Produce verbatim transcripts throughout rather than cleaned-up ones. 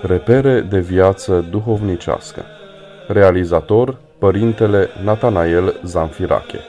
Repere de viață duhovnicească. Realizator, Părintele Natanael Zamfirache.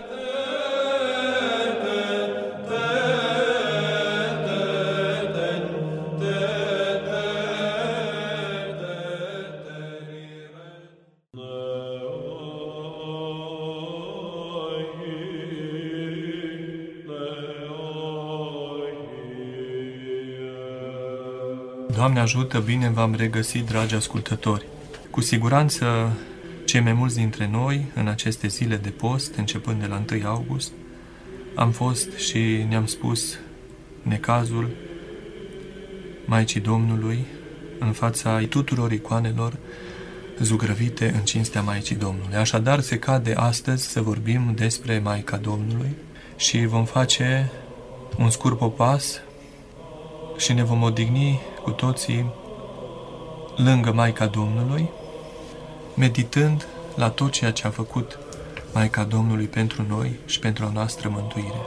Doamne ajută, bine v-am regăsit, dragi ascultători! Cu siguranță, cei mai mulți dintre noi, în aceste zile de post, începând de la întâi august, am fost și ne-am spus necazul Maicii Domnului în fața tuturor icoanelor zugrăvite în cinstea Maicii Domnului. Așadar, se cade astăzi să vorbim despre Maica Domnului și vom face un scurt popas și ne vom odihni cu toții lângă Maica Domnului, meditând la tot ceea ce a făcut Maica Domnului pentru noi și pentru a noastră mântuire.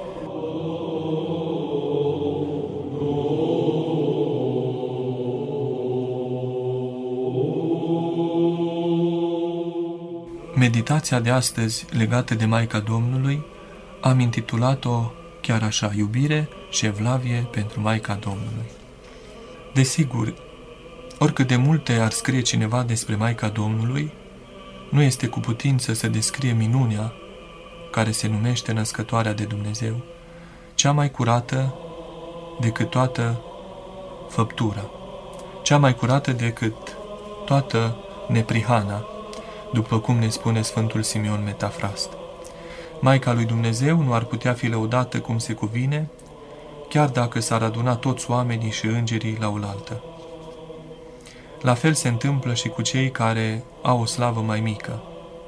Meditația de astăzi legată de Maica Domnului am intitulat-o chiar așa: Iubire și evlavie pentru Maica Domnului. Desigur, oricât de multe ar scrie cineva despre Maica Domnului, nu este cu putință să descrie minunea care se numește Născătoarea de Dumnezeu, cea mai curată decât toată făptura, cea mai curată decât toată neprihana, după cum ne spune Sfântul Simeon Metafrast. Maica lui Dumnezeu nu ar putea fi lăudată cum se cuvine, chiar dacă s-ar aduna toți oamenii și îngerii la oaltă. La fel se întâmplă și cu cei care au o slavă mai mică.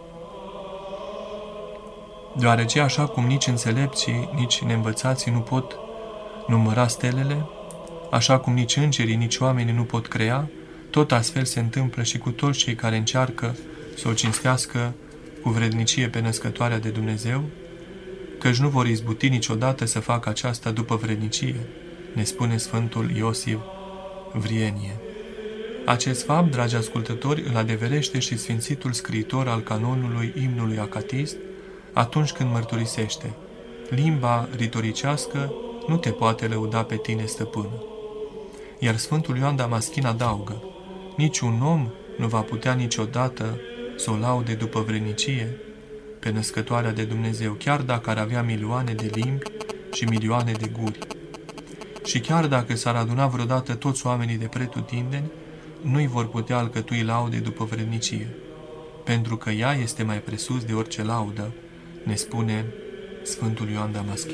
Deoarece așa cum nici înțelepții, nici neînvățații nu pot număra stelele, așa cum nici îngerii, nici oamenii nu pot crea, tot astfel se întâmplă și cu toți cei care încearcă să o cinstească cu vrednicie pe Născătoarea de Dumnezeu, căci nu vor izbuti niciodată să facă aceasta după vrednicie, ne spune Sfântul Iosif Vrienie. Acest fapt, dragi ascultători, îl adeverește și Sfințitul scriitor al canonului imnului acatist atunci când mărturisește: limba ritoricească nu te poate lăuda pe tine, stăpână. Iar Sfântul Ioan Damaschin adaugă: niciun om nu va putea niciodată să o laude după vrednicie pe Născătoarea de Dumnezeu, chiar dacă ar avea milioane de limbi și milioane de guri. Și chiar dacă s-ar aduna vreodată toți oamenii de pretutindeni, nu-i vor putea alcătui laude după vrednicie, pentru că ea este mai presus de orice laudă, ne spune Sfântul Ioan Damaschin.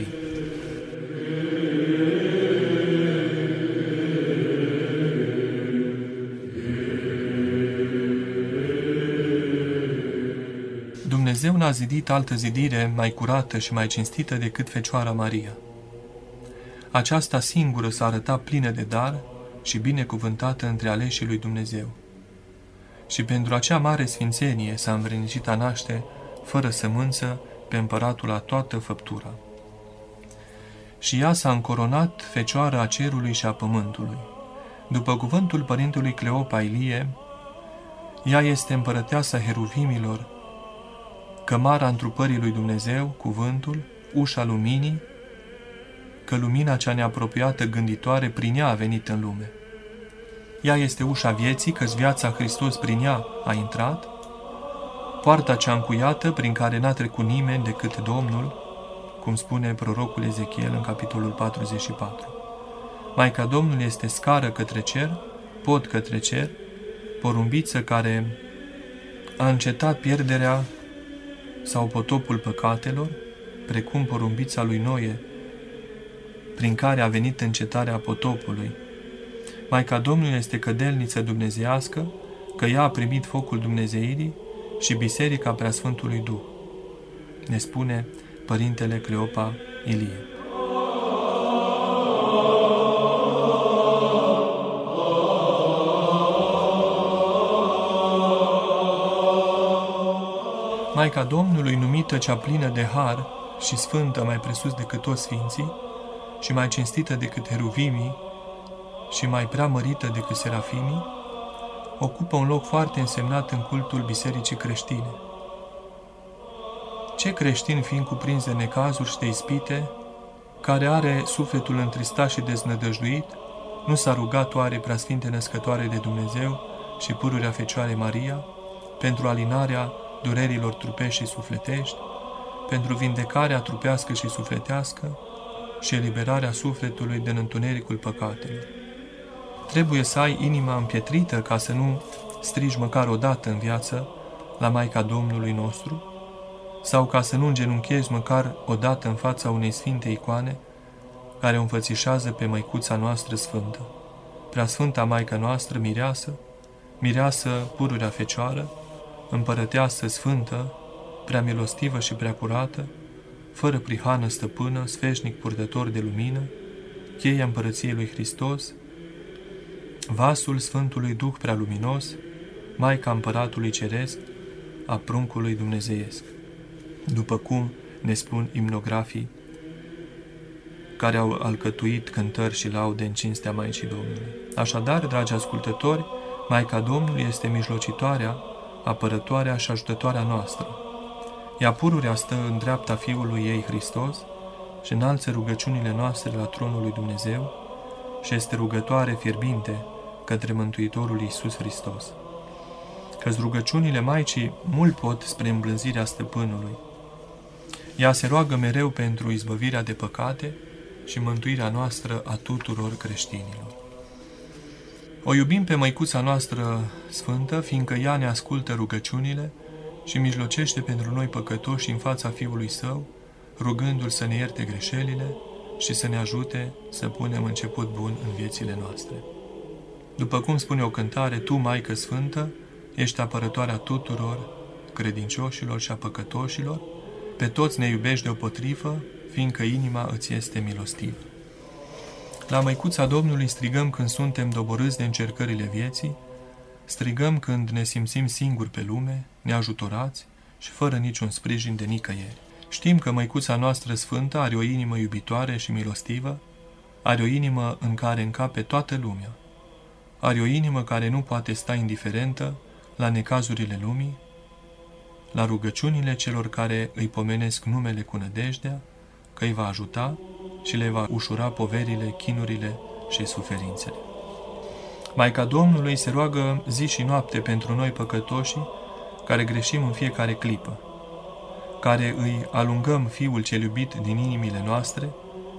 Dumnezeu n-a zidit altă zidire mai curată și mai cinstită decât Fecioara Maria. Aceasta singură s-a arătat plină de dar și binecuvântată între aleșii lui Dumnezeu. Și pentru acea mare sfințenie s-a învrednicit a naște, fără sămânță, pe împăratul a toată făptura. Și ea s-a încoronat Fecioară a cerului și a pământului. După cuvântul părintelui Cleopa Ilie, ea este împărăteasa heruvimilor, cămara întrupării lui Dumnezeu, cuvântul, ușa luminii, că lumina cea neapropiată gânditoare prin ea a venit în lume. Ea este ușa vieții, căci viața Hristos prin ea a intrat, poarta cea încuiată prin care n-a trecut nimeni decât Domnul, cum spune prorocul Ezechiel în capitolul patruzeci și patru. Maica Domnului este scară către cer, pod către cer, porumbiță care a încetat pierderea sau potopul păcatelor, precum porumbița lui Noe, prin care a venit încetarea potopului. Maica Domnului este cădelniță dumnezeiască, că ea a primit focul Dumnezeirii și Biserica Preasfântului Duh, ne spune Părintele Cleopa Ilie. Maica Domnului, numită cea plină de har și sfântă mai presus decât toți sfinții, și mai cinstită decât heruvimii, și mai prea mărită decât serafimii, ocupă un loc foarte însemnat în cultul bisericii creștine. Ce creștin, fiind cuprins de necazuri și de ispite, care are sufletul întristat și deznădăjduit, nu s-a rugat oare Preasfinte Născătoare de Dumnezeu și pururea Fecioare Maria pentru alinarea durerilor trupești și sufletești, pentru vindecarea trupească și sufletească și eliberarea sufletului din întunericul păcatelor? Trebuie să ai inima împietrită ca să nu strigi măcar o dată în viață la Maica Domnului nostru, sau ca să nu îngenunchezi măcar o dată în fața unei sfinte icoane care o înfățișează pe Măicuța noastră sfântă, Preasfânta Maica noastră, mireasă, mireasă pururea Fecioară, împărăteasă sfântă, prea milostivă și prea curată, fără prihană stăpână, sfeșnic purtător de lumină, cheia împărăției lui Hristos, vasul Sfântului Duh prea luminos, Maica Împăratului Ceresc, a pruncului dumnezeiesc, după cum ne spun imnografii care au alcătuit cântări și laude în cinstea Maicii Domnului. Așadar, dragi ascultători, Maica Domnului este mijlocitoarea, apărătoarea și ajutătoarea noastră. Ea pururea stă în dreapta Fiului ei Hristos și înalță rugăciunile noastre la tronul lui Dumnezeu și este rugătoare fierbinte către Mântuitorul Iisus Hristos. Că-s rugăciunile Maicii mult pot spre îmblânzirea stăpânului. Ea se roagă mereu pentru izbăvirea de păcate și mântuirea noastră a tuturor creștinilor. O iubim pe Măicuța noastră sfântă, fiindcă ea ne ascultă rugăciunile și mijlocește pentru noi păcătoși în fața Fiului Său, rugându-L să ne ierte greșelile și să ne ajute să punem început bun în viețile noastre. După cum spune o cântare, Tu, Maică Sfântă, ești apărătoarea tuturor credincioșilor și a păcătoșilor, pe toți ne iubești deopotrivă, fiindcă inima îți este milostivă. La Măicuța Domnului strigăm când suntem doborâți de încercările vieții, strigăm când ne simțim singuri pe lume, neajutorați și fără niciun sprijin de nicăieri. Știm că Măicuța noastră sfântă are o inimă iubitoare și milostivă, are o inimă în care încape toată lumea, are o inimă care nu poate sta indiferentă la necazurile lumii, la rugăciunile celor care îi pomenesc numele cu nădejdea, că îi va ajuta și le va ușura poverile, chinurile și suferințele. Maica Domnului se roagă zi și noapte pentru noi păcătoșii care greșim în fiecare clipă, care îi alungăm Fiul cel iubit din inimile noastre,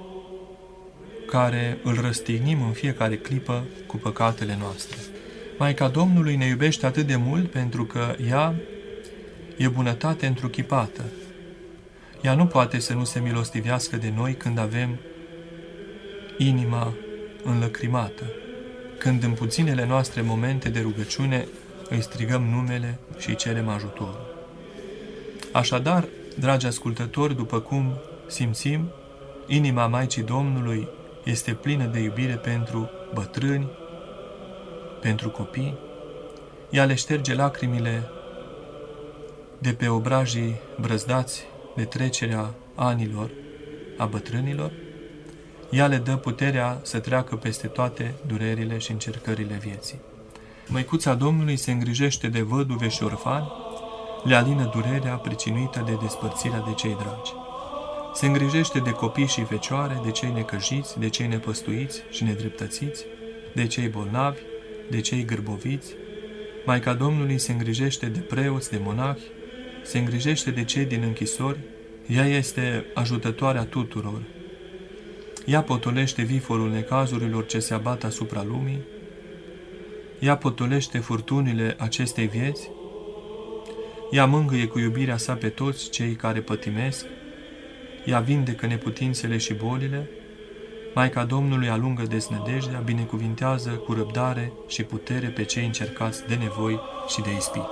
care îl răstignim în fiecare clipă cu păcatele noastre. Maica Domnului ne iubește atât de mult pentru că ea e bunătate întruchipată. Ea nu poate să nu se milostivească de noi când avem inima înlăcrimată, când în puținele noastre momente de rugăciune îi strigăm numele și îi cerem ajutorul. Așadar, dragi ascultători, după cum simțim, inima Maicii Domnului este plină de iubire pentru bătrâni, pentru copii. Ea le șterge lacrimile de pe obrajii brăzdați de trecerea anilor a bătrânilor. Ea le dă puterea să treacă peste toate durerile și încercările vieții. Măicuța Domnului se îngrijește de văduve și orfani, le alină durerea pricinuită de despărțirea de cei dragi. Se îngrijește de copii și fecioare, de cei necăjiți, de cei nepăstuiți și nedreptățiți, de cei bolnavi, de cei gârboviți. Maica Domnului se îngrijește de preoți, de monahi, se îngrijește de cei din închisori. Ea este ajutătoarea tuturor. Ea potolește viforul necazurilor ce se abat asupra lumii. Ea potolește furtunile acestei vieți. Ea mângâie cu iubirea sa pe toți cei care pătimesc. Ea vindecă neputințele și bolile. Maica Domnului alungă deznădejdea, binecuvintează cu răbdare și putere pe cei încercați de nevoi și de ispite.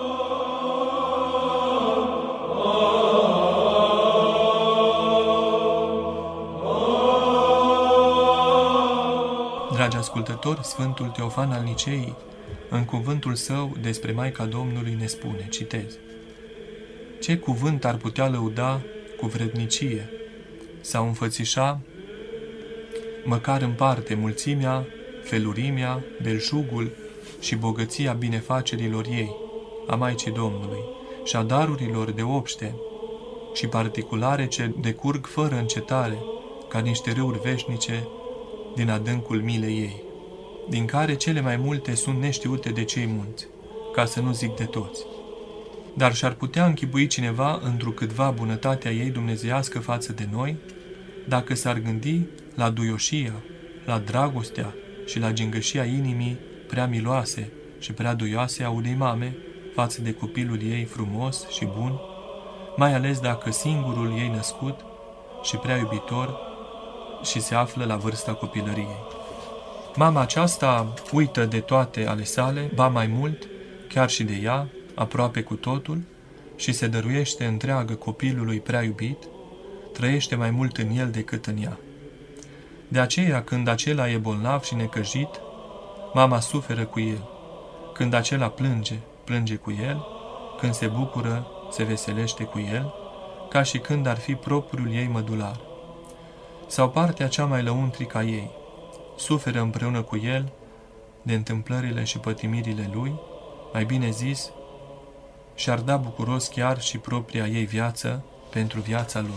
Dragi ascultători, Sfântul Teofan al Niceii, în cuvântul său despre Maica Domnului ne spune, citez: ce cuvânt ar putea lăuda cu vrednicie sau înfățișa măcar în parte mulțimea, felurimea, belșugul, și bogăția binefacerilor ei, a Maicii Domnului, și a darurilor de obște și particulare ce decurg fără încetare, ca niște râuri veșnice din adâncul milei ei, din care cele mai multe sunt neștiute de cei mulți, ca să nu zic de toți. Dar și-ar putea închipui cineva întrucâtva bunătatea ei dumnezeiască față de noi, dacă s-ar gândi la duioșia, la dragostea și la gingășia inimii prea miloase și prea duioase a unei mame față de copilul ei frumos și bun, mai ales dacă singurul ei născut și prea iubitor și se află la vârsta copilăriei. Mama aceasta uită de toate ale sale, ba mai mult, chiar și de ea, aproape cu totul, și se dăruiește întreagă copilului prea iubit, trăiește mai mult în el decât în ea. De aceea, când acela e bolnav și necăjit, mama suferă cu el. Când acela plânge, plânge cu el, când se bucură, se veselește cu el, ca și când ar fi propriul ei mădular. Sau partea cea mai lăuntrică a ei, suferă împreună cu el de întâmplările și pătimirile lui, mai bine zis, și-ar da bucuros chiar și propria ei viață pentru viața lui.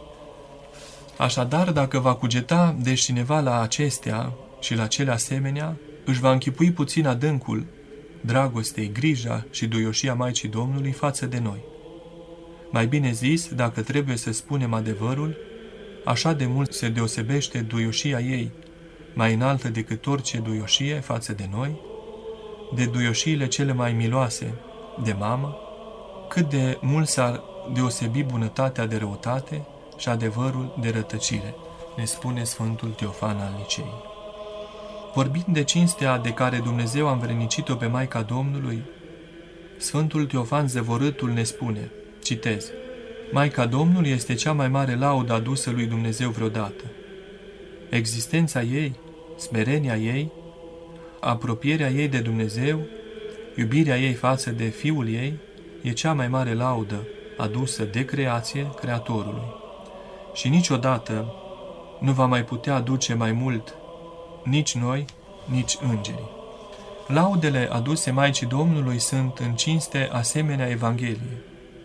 Așadar, dacă va cugeta de cineva la acestea și la cele asemenea, își va închipui puțin adâncul dragostei, grija și duioșia Maicii Domnului față de noi. Mai bine zis, dacă trebuie să spunem adevărul, așa de mult se deosebește duioșia ei, mai înaltă decât orice duioșie față de noi, de duioșiile cele mai miloase de mamă, cât de mult s-ar deosebi bunătatea de răutate și adevărul de rătăcire, ne spune Sfântul Teofan al Nicei. Vorbind de cinstea de care Dumnezeu a învrednicit-o pe Maica Domnului, Sfântul Teofan Zevorâtul ne spune, citez, Maica Domnului este cea mai mare laudă adusă lui Dumnezeu vreodată. Existența ei, smerenia ei, apropierea ei de Dumnezeu, iubirea ei față de Fiul ei, e cea mai mare laudă adusă de creație Creatorului. Și niciodată nu va mai putea aduce mai mult nici noi, nici îngerii. Laudele aduse Maicii Domnului sunt în cinste asemenea Evangheliei.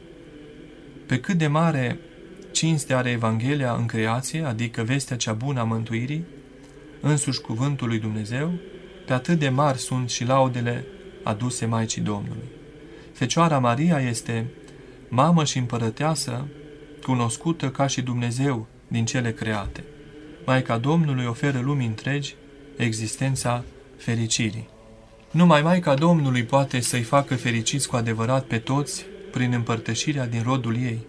Pe cât de mare cinste are Evanghelia în creație, adică vestea cea bună a mântuirii, însuși cuvântul lui Dumnezeu, pe atât de mari sunt și laudele aduse Maicii Domnului. Fecioara Maria este mamă și împărăteasă, cunoscută ca și Dumnezeu din cele create. Maica Domnului oferă lumii întregi existența fericirii. Numai Maica Domnului poate să-i facă fericiți cu adevărat pe toți prin împărtășirea din rodul ei.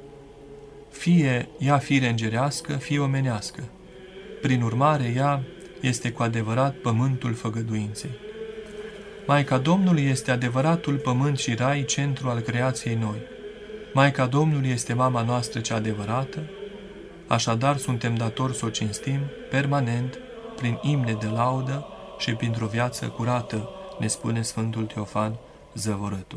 Fie ea fire îngerească, fie omenească. Prin urmare, ea este cu adevărat pământul făgăduinței. Maica Domnului este adevăratul pământ și rai, centru al creației noi. Maica Domnului este mama noastră cea adevărată, așadar suntem datori să o cinstim permanent prin imne de laudă și printr-o viață curată, ne spune Sfântul Teofan Zăvorâtul.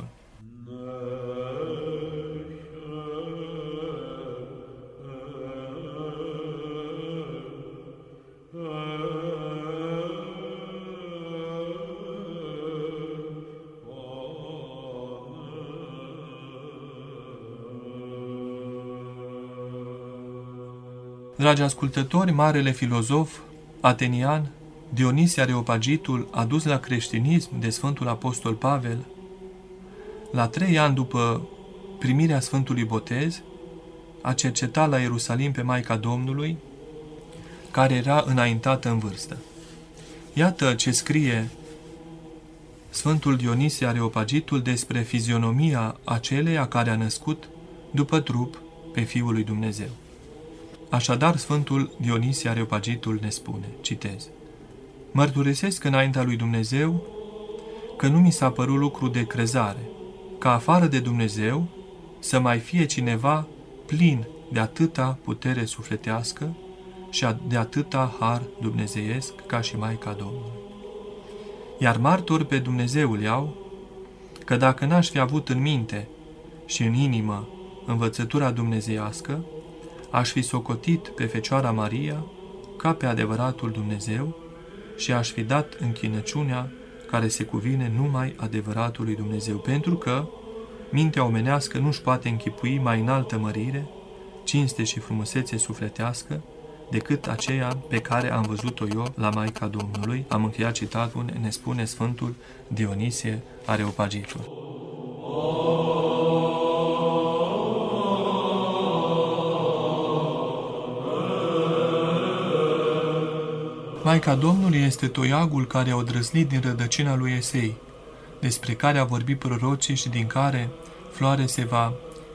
Dragi ascultători, marele filozof atenian Dionisie Areopagitul, adus la creștinism de Sfântul Apostol Pavel, la trei ani după primirea Sfântului Botez, a cercetat la Ierusalim pe Maica Domnului, care era înaintată în vârstă. Iată ce scrie Sfântul Dionisie Areopagitul despre fizionomia aceleia care a născut după trup pe Fiul lui Dumnezeu. Așadar, Sfântul Dionisie Areopagitul ne spune, citez, mărturisesc înaintea lui Dumnezeu că nu mi s-a părut lucru de crezare, ca afară de Dumnezeu să mai fie cineva plin de atâta putere sufletească și de atâta har dumnezeiesc ca și Maica Domnului. Iar martori pe Dumnezeul iau că dacă n-aș fi avut în minte și în inimă învățătura dumnezeiască, aș fi socotit pe Fecioara Maria ca pe adevăratul Dumnezeu și aș fi dat închinăciunea care se cuvine numai adevăratului Dumnezeu, pentru că mintea omenească nu-și poate închipui mai înaltă mărire, cinste și frumusețe sufletească decât aceea pe care am văzut-o eu la Maica Domnului. Am încheiat citatul, ne spune Sfântul Dionisie Areopagitul. Maica Domnului este toiagul care a odrăznit din rădăcina lui Esei, despre care a vorbit prorocii și din care floare se va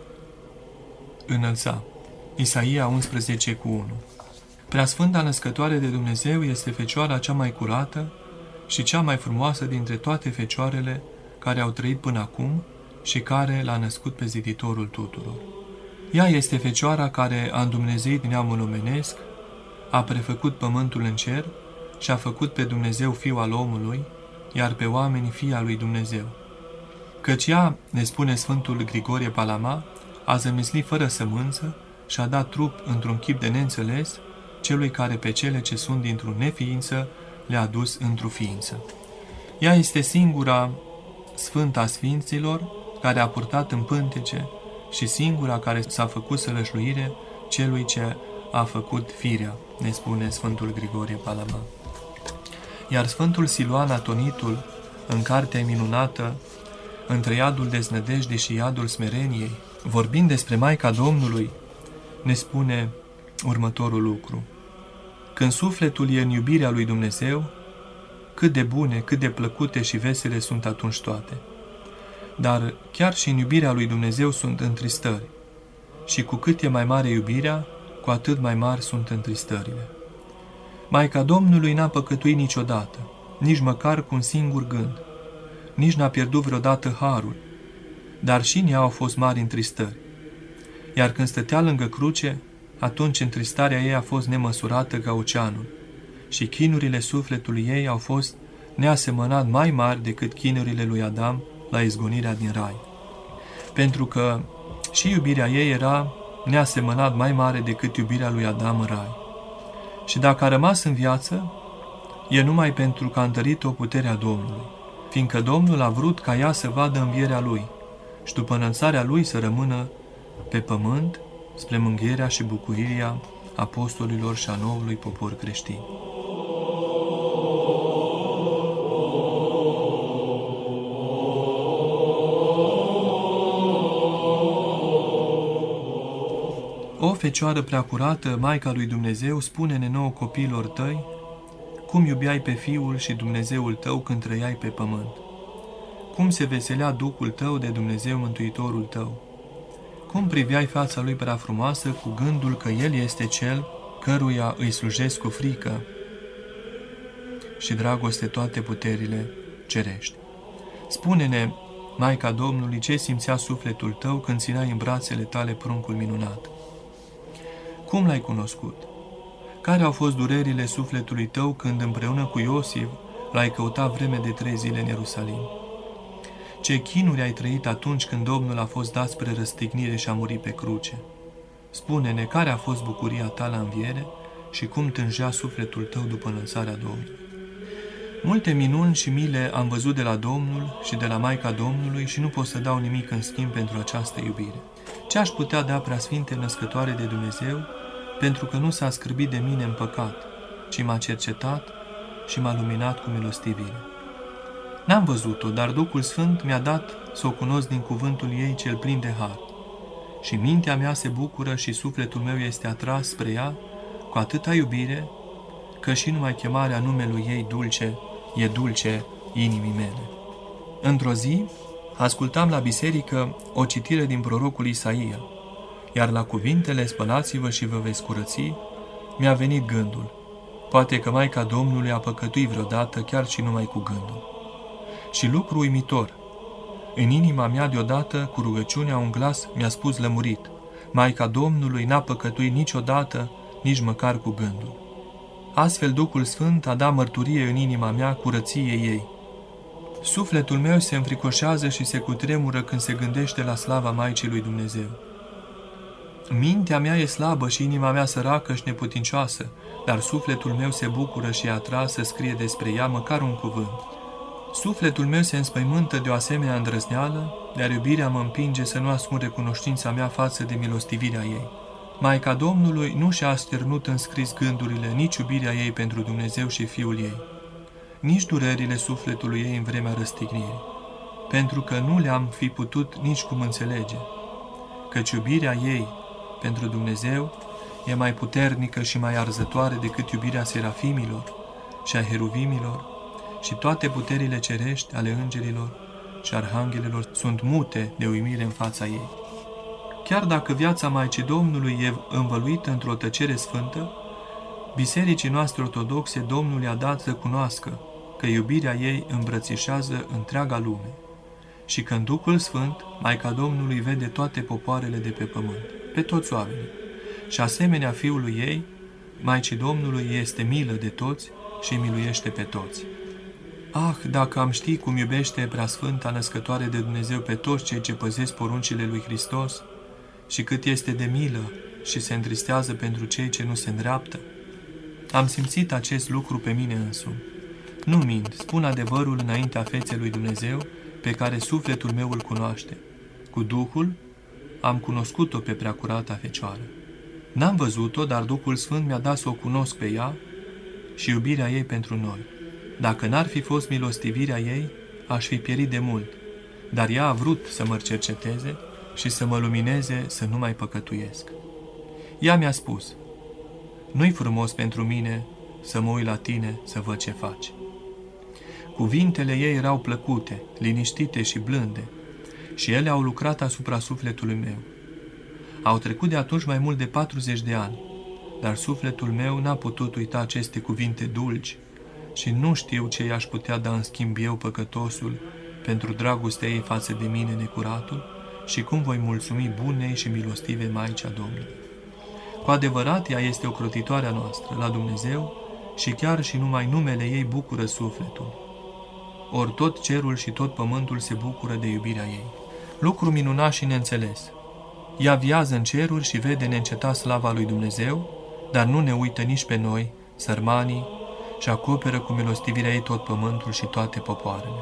înălța. Isaia unsprezece cu unu. Preasfânta Născătoare de Dumnezeu este Fecioara cea mai curată și cea mai frumoasă dintre toate fecioarele care au trăit până acum și care l-a născut pe Ziditorul tuturor. Ea este Fecioara care a îndumnezeit neamul omenesc, a prefăcut pământul în cer și a făcut pe Dumnezeu Fiul al omului, iar pe oameni Fii al lui Dumnezeu. Căci ea, ne spune Sfântul Grigorie Palama, a zămislit fără sămânță și a dat trup într-un chip de neînțeles celui care pe cele ce sunt dintr-o neființă le-a dus într-o ființă. Ea este singura Sfânta Sfinților care a purtat în pântece și singura care s-a făcut sălășluire celui ce a făcut firea, ne spune Sfântul Grigorie Palama. Iar Sfântul Siluan Atonitul, în cartea minunată, Între iadul deznădejdii și iadul smereniei, vorbind despre Maica Domnului, ne spune următorul lucru. Când sufletul e în iubirea lui Dumnezeu, cât de bune, cât de plăcute și vesele sunt atunci toate. Dar chiar și în iubirea lui Dumnezeu sunt întristări, și cu cât e mai mare iubirea, cu atât mai mari sunt întristările. Maica Domnului n-a păcătuit niciodată, nici măcar cu un singur gând, nici n-a pierdut vreodată harul, dar și în ea au fost mari întristări. Iar când stătea lângă cruce, atunci întristarea ei a fost nemăsurată ca oceanul, și chinurile sufletului ei au fost neasemănat mai mari decât chinurile lui Adam la izgonirea din rai. Pentru că și iubirea ei era neasemănat mai mare decât iubirea lui Adam în rai. Și dacă a rămas în viață, e numai pentru că a întărit-o puterea Domnului, fiindcă Domnul a vrut ca ea să vadă învierea lui și după înălțarea lui să rămână pe pământ spre mângâierea și bucurirea apostolilor și a noului popor creștin. O Fecioară preacurată, Maica lui Dumnezeu, spune-ne nouă copiilor tăi cum iubeai pe Fiul și Dumnezeul tău când trăiai pe pământ, cum se veselea Duhul tău de Dumnezeu Mântuitorul tău, cum priveai fața lui prea frumoasă cu gândul că El este Cel căruia îi slujesc cu frică și dragoste toate puterile cerești. Spune-ne, Maica Domnului, ce simțea sufletul tău când țineai în brațele tale pruncul minunat. Cum l-ai cunoscut? Care au fost durerile sufletului tău când împreună cu Iosif l-ai căutat vreme de trei zile în Ierusalim? Ce chinuri ai trăit atunci când Domnul a fost dat spre răstignire și a murit pe cruce? Spune-ne care a fost bucuria ta la înviere și cum tângea sufletul tău după înălțarea Domnului. Multe minuni și mile am văzut de la Domnul și de la Maica Domnului și nu pot să dau nimic în schimb pentru această iubire. Ce aș putea da Preasfinte Născătoare de Dumnezeu, pentru că nu s-a scârbit de mine în păcat, ci m-a cercetat și m-a luminat cu milostivire. N-am văzut-o, dar Duhul Sfânt mi-a dat să o cunosc din cuvântul ei cel plin de har. Și mintea mea se bucură și sufletul meu este atras spre ea cu atâta iubire, că și numai chemarea numelui ei dulce e dulce inimii mele. Într-o zi, ascultam la biserică o citire din prorocul Isaia, iar la cuvintele spălați-vă și vă veți curăți, mi-a venit gândul, poate că Maica Domnului a păcătuit vreodată chiar și numai cu gândul. Și lucru uimitor, în inima mea deodată, cu rugăciunea, un glas mi-a spus lămurit, Maica Domnului n-a păcătuit niciodată, nici măcar cu gândul. Astfel Duhul Sfânt a dat mărturie în inima mea curăției ei. Sufletul meu se înfricoșează și se cutremură când se gândește la slava Maicii lui Dumnezeu. Mintea mea e slabă și inima mea săracă și neputincioasă, dar sufletul meu se bucură și e atras să scrie despre ea măcar un cuvânt. Sufletul meu se înspăimântă de o asemenea îndrăzneală, dar iubirea mă împinge să nu ascund recunoștința mea față de milostivirea ei. Maica Domnului nu și-a așternut în scris gândurile nici iubirea ei pentru Dumnezeu și Fiul ei, nici durerile sufletului ei în vremea răstignirii, pentru că nu le-am fi putut nici cum înțelege, căci iubirea ei pentru Dumnezeu e mai puternică și mai arzătoare decât iubirea serafimilor și a heruvimilor, și toate puterile cerești ale îngerilor și arhanghelilor sunt mute de uimire în fața ei. Chiar dacă viața Maicii Domnului e învăluită într-o tăcere sfântă, bisericii noastre ortodoxe Domnul i-a dat să cunoască că iubirea ei îmbrățișează întreaga lume și că în Duhul Sfânt Maica Domnului vede toate popoarele de pe pământ, pe toți oamenii, și asemenea Fiului ei, Maicii Domnului este milă de toți și îi miluiește pe toți. Ah, dacă am ști cum iubește Preasfânta Născătoare de Dumnezeu pe toți cei ce păzesc poruncile lui Hristos și cât este de milă și se întristează pentru cei ce nu se îndreaptă. Am simțit acest lucru pe mine însumi. Nu mint, spun adevărul înaintea feței lui Dumnezeu, pe care sufletul meu îl cunoaște. Cu Duhul am cunoscut-o pe Preacurata Fecioară. N-am văzut-o, dar Duhul Sfânt mi-a dat să o cunosc pe ea și iubirea ei pentru noi. Dacă n-ar fi fost milostivirea ei, aș fi pierit de mult, dar ea a vrut să mă cerceteze și să mă lumineze să nu mai păcătuiesc. Ea mi-a spus: nu-i frumos pentru mine să mă uit la tine să văd ce faci. Cuvintele ei erau plăcute, liniștite și blânde, și ele au lucrat asupra sufletului meu. Au trecut de atunci mai mult de patruzeci de ani, dar sufletul meu n-a putut uita aceste cuvinte dulci și nu știu ce i-aș putea da în schimb eu, păcătosul, pentru dragostea ei față de mine, necuratul, și cum voi mulțumi bunei și milostive Maicea Domnului. Cu adevărat, ea este ocrotitoarea noastră la Dumnezeu și chiar și numai numele ei bucură sufletul. Ori tot cerul și tot pământul se bucură de iubirea ei. Lucru minunat și neînțeles. Ea viază în ceruri și vede neîncetat slava lui Dumnezeu, dar nu ne uită nici pe noi, sărmanii, și acoperă cu milostivirea ei tot pământul și toate popoarele.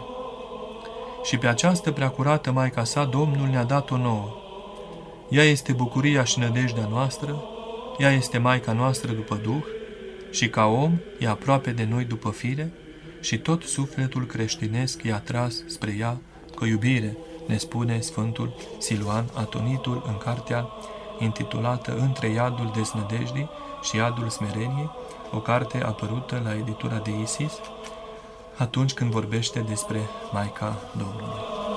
Și pe această preacurată Maica sa, Domnul ne-a dat-o nouă. Ea este bucuria și nădejdea noastră, ea este Maica noastră după Duh, și ca om e aproape de noi după fire, și tot sufletul creștinesc e atras spre ea, cu iubire, ne spune Sfântul Siluan Atonitul în cartea intitulată Între iadul deznădejdii și iadul smereniei, o carte apărută la editura de Isis, atunci când vorbește despre Maica Domnului.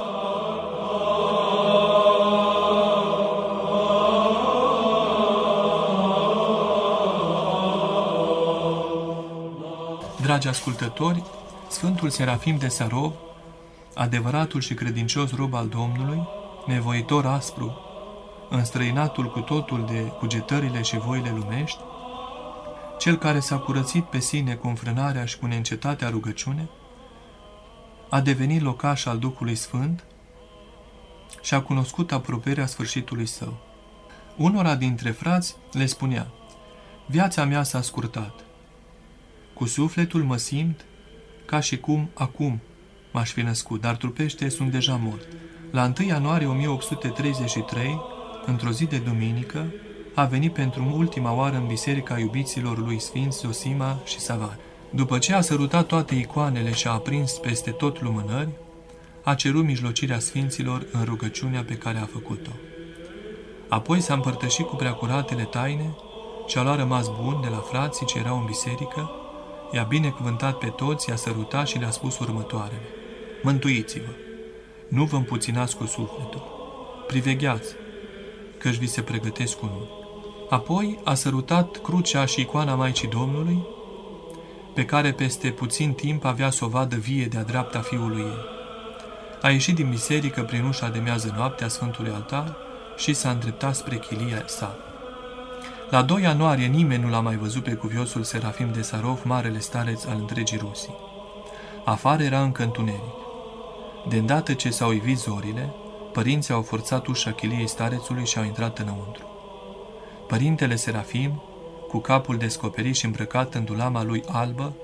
Dragi ascultători, Sfântul Serafim de Sarov, adevăratul și credincios rob al Domnului, nevoitor aspru, înstrăinatul cu totul de cugetările și voile lumești, cel care s-a curățit pe sine cu înfrânarea și cu neîncetatea rugăciune, a devenit locaș al Duhului Sfânt și a cunoscut apropierea sfârșitului său. Unora dintre frați le spunea: viața mea s-a scurtat. Cu sufletul mă simt ca și cum acum m-aș fi născut, dar trupește sunt deja mort. La întâi ianuarie o mie opt sute treizeci și trei, într-o zi de duminică, a venit pentru ultima oară în biserica iubiților lui Sfinți Zosima și Savari. După ce a sărutat toate icoanele și a aprins peste tot lumânări, a cerut mijlocirea Sfinților în rugăciunea pe care a făcut-o. Apoi s-a împărtășit cu preacuratele taine și a luat rămas bun de la frații ce erau în biserică, i-a binecuvântat pe toți, i-a sărutat și le-a spus următoarele: mântuiți-vă, nu vă împuținați cu sufletul, privegheați, căci vi se pregătesc unul. Apoi a sărutat crucea și icoana Maicii Domnului, pe care peste puțin timp avea să o vadă vie de-a dreapta fiului ei. A ieșit din biserică prin ușa de miază noapte a Sfântului Altar și s-a îndreptat spre chilia sa. La doi ianuarie nimeni nu l-a mai văzut pe cuviosul Serafim de Sarov, marele stareț al întregii Rusii. Afară era încă întuneric. De îndată ce s-au ivit zorile, părinții au forțat ușa chiliei starețului și au intrat înăuntru. Părintele Serafim, cu capul descoperit și îmbrăcat în dulama lui albă,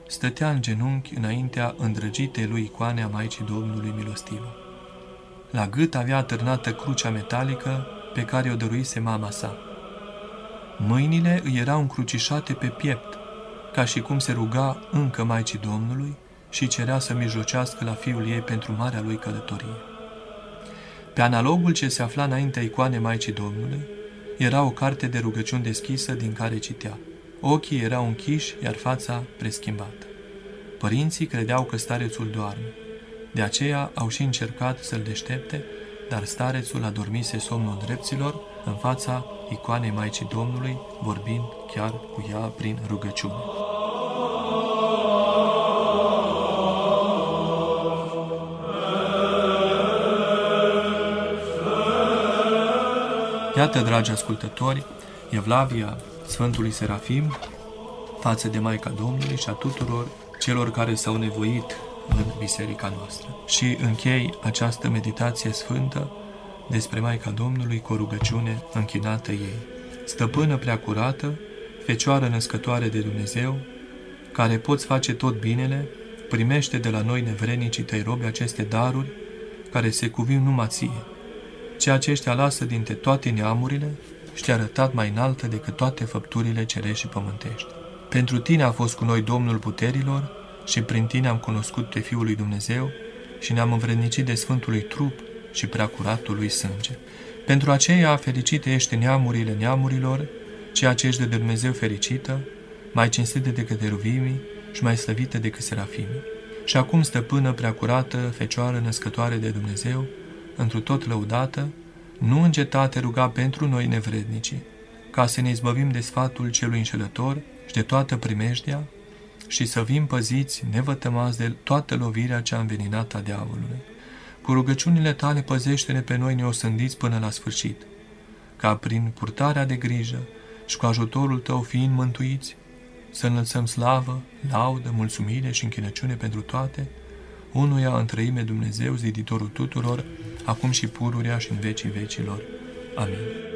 stătea în genunchi înaintea îndrăgitei lui icoane a Maicii Domnului Milostivă. La gât avea atârnată crucea metalică pe care o dăruise mama sa. Mâinile îi erau încrucișate pe piept, ca și cum se ruga încă Maicii Domnului și cerea să mijlocească la fiul ei pentru marea lui călătorie. Pe analogul ce se afla înaintea icoanei Maicii Domnului era o carte de rugăciuni deschisă din care citea. Ochii erau închiși, iar fața preschimbată. Părinții credeau că starețul doarme. De aceea au și încercat să-l deștepte, dar starețul adormise somnul drepților în fața icoanei Maicii Domnului, vorbind chiar cu ea prin rugăciune. Iată, dragi ascultători, Evlavia Sfântului Serafim față de Maica Domnului și a tuturor celor care s-au nevoit în biserica noastră. Și închei această meditație sfântă despre Maica Domnului cu o rugăciune închinată ei. Stăpână preacurată, Fecioară născătoare de Dumnezeu, care poți face tot binele, primește de la noi nevrednicii tăi robi aceste daruri care se cuvin numai ție, ceea ce ești alasă dintre toate neamurile și te-a arătat mai înaltă decât toate făpturile cerești și pământești. Pentru tine a fost cu noi Domnul puterilor și prin tine am cunoscut pe Fiul lui Dumnezeu și ne-am învrednicit de Sfântului trup și preacuratul lui sânge. Pentru aceea fericită ești neamurile neamurilor, ceea ce ești de Dumnezeu fericită, mai cinstită decât deruvimii și mai slăvită decât serafimii. Și acum, stăpână preacurată, Fecioară născătoare de Dumnezeu, întru tot lăudată, nu înceta te ruga pentru noi nevrednicii, ca să ne izbăvim de sfatul celui înșelător și de toată primejdea și să fim păziți, nevătămați de toată lovirea cea înveninată a diavolului. Cu rugăciunile tale păzește-ne pe noi neosândiți până la sfârșit, ca prin purtarea de grijă și cu ajutorul tău fiind mântuiți, să înălțăm slavă, laudă, mulțumire și închinăciune pentru toate, unuia în treime Dumnezeu, ziditorul tuturor, acum și pururea și în vecii vecilor. Amin.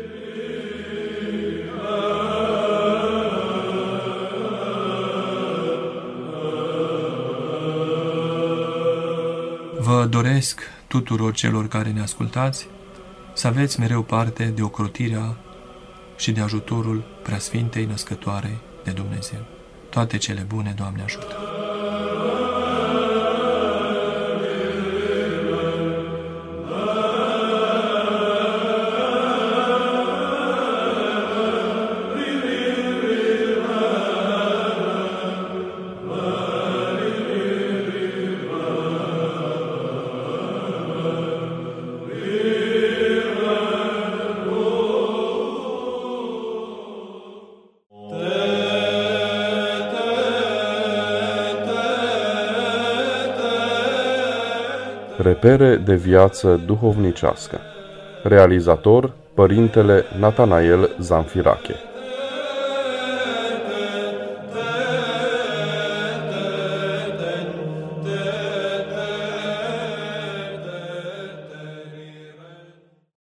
Vă doresc tuturor celor care ne ascultați să aveți mereu parte de ocrotirea și de ajutorul Preasfintei Născătoare de Dumnezeu. Toate cele bune, Doamne ajută! Repere de viață duhovnicească. Realizator: Părintele Natanael Zamfirache.